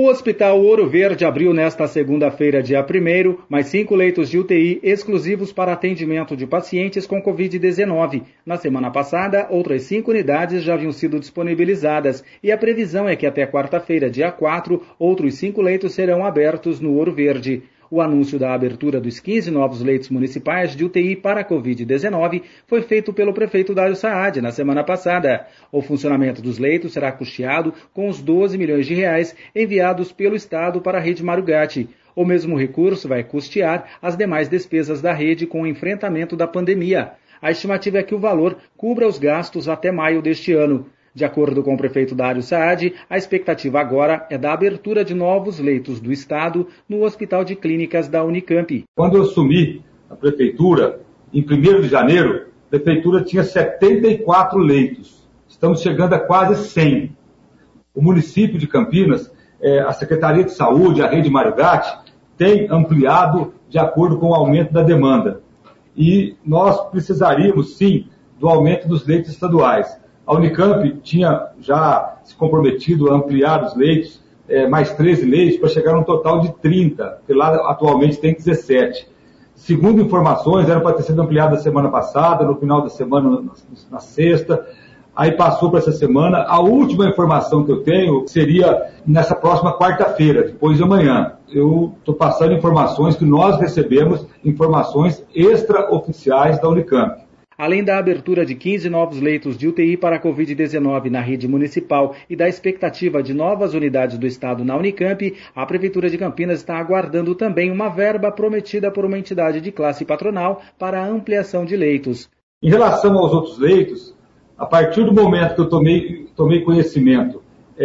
O Hospital Ouro Verde abriu nesta segunda-feira, dia 1º, mais 5 leitos de UTI exclusivos para atendimento de pacientes com Covid-19. Na semana passada, outras 5 unidades já haviam sido disponibilizadas e a previsão é que até quarta-feira, dia 4, outros 5 leitos serão abertos no Ouro Verde. O anúncio da abertura dos 15 novos leitos municipais de UTI para a Covid-19 foi feito pelo prefeito Dário Saad na semana passada. O funcionamento dos leitos será custeado com os 12 milhões de reais enviados pelo Estado para a rede Mário Gatti. O mesmo recurso vai custear as demais despesas da rede com o enfrentamento da pandemia. A estimativa é que o valor cubra os gastos até maio deste ano. De acordo com o prefeito Dário Saad, a expectativa agora é da abertura de novos leitos do Estado no Hospital de Clínicas da Unicamp. Quando eu assumi a prefeitura, em 1º de janeiro, a prefeitura tinha 74 leitos. Estamos chegando a quase 100. O município de Campinas, a Secretaria de Saúde, a rede Mário Gatti, tem ampliado de acordo com o aumento da demanda. E nós precisaríamos, sim, do aumento dos leitos estaduais. A Unicamp tinha já se comprometido a ampliar os leitos, mais 13 leitos, para chegar a um total de 30, porque lá atualmente tem 17. Segundo informações, era para ter sido ampliado na semana passada, no final da semana, na sexta, aí passou para essa semana. A última informação que eu tenho seria nessa próxima quarta-feira, depois de amanhã. Eu estou passando informações que nós recebemos, informações extraoficiais da Unicamp. Além da abertura de 15 novos leitos de UTI para a Covid-19 na rede municipal e da expectativa de novas unidades do Estado na Unicamp, a Prefeitura de Campinas está aguardando também uma verba prometida por uma entidade de classe patronal para a ampliação de leitos. Em relação aos outros leitos, a partir do momento que eu tomei conhecimento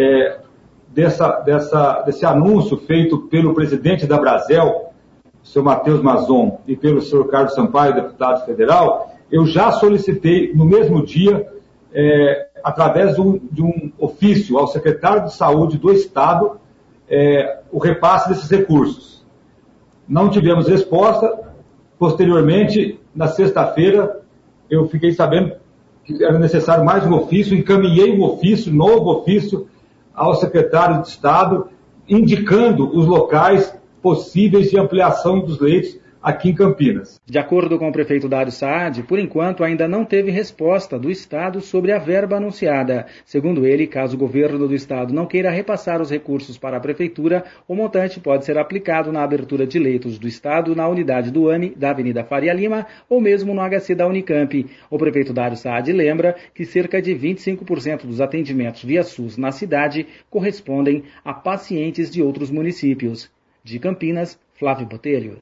desse anúncio feito pelo presidente da Brasel, o senhor Matheus Mazon, e pelo senhor Carlos Sampaio, deputado federal, eu já solicitei no mesmo dia, através de um ofício ao secretário de Saúde do Estado, o repasse desses recursos. Não tivemos resposta. Posteriormente, na sexta-feira, eu fiquei sabendo que era necessário mais um ofício, encaminhei um ofício, novo ofício, ao secretário de Estado, indicando os locais possíveis de ampliação dos leitos aqui em Campinas. De acordo com o prefeito Dário Saad, por enquanto ainda não teve resposta do Estado sobre a verba anunciada. Segundo ele, caso o governo do Estado não queira repassar os recursos para a Prefeitura, o montante pode ser aplicado na abertura de leitos do Estado na unidade do AME da Avenida Faria Lima ou mesmo no HC da Unicamp. O prefeito Dário Saad lembra que cerca de 25% dos atendimentos via SUS na cidade correspondem a pacientes de outros municípios. De Campinas, Flávio Botelho.